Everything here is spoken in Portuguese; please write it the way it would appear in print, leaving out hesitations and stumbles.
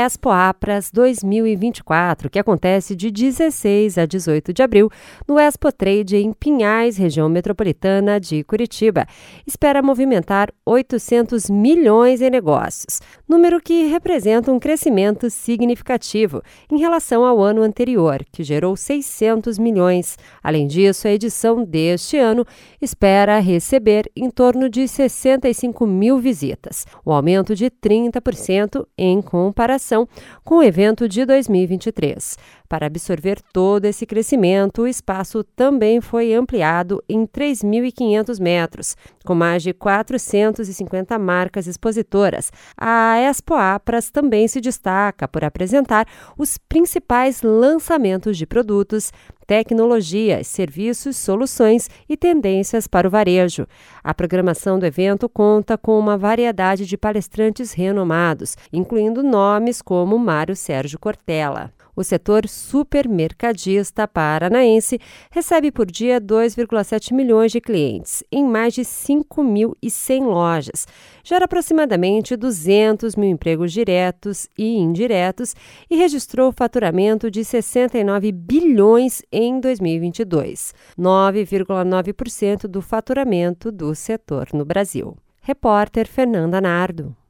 Expo Apras 2024, que acontece de 16 a 18 de abril no Expo Trade em Pinhais, região metropolitana de Curitiba. Espera movimentar 800 milhões em negócios, número que representa um crescimento significativo em relação ao ano anterior, que gerou 600 milhões. Além disso, a edição deste ano espera receber em torno de 65 mil visitas, um aumento de 30% em comparação com o evento de 2023. Para absorver todo esse crescimento, o espaço também foi ampliado em 3.500 metros, com mais de 450 marcas expositoras. A Expo Apras também se destaca por apresentar os principais lançamentos de produtos, tecnologias, serviços, soluções e tendências para o varejo. A programação do evento conta com uma variedade de palestrantes renomados, incluindo nomes como Mário Sérgio Cortella. O setor supermercadista paranaense recebe por dia 2,7 milhões de clientes, em mais de 5.100 lojas. Gera aproximadamente 200 mil empregos diretos e indiretos e registrou faturamento de 69 bilhões em 2022, 9,9% do faturamento do setor no Brasil. Repórter Fernanda Nardo.